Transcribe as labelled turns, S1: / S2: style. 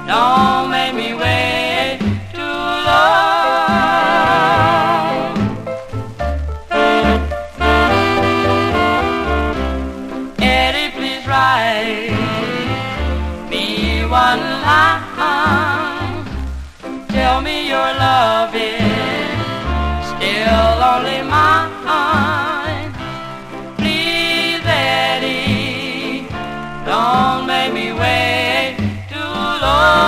S1: Don't make me wait too long. Eddie, please write me one line. Tell me your love is still only mine. Please, Eddie, don't make me wait too long.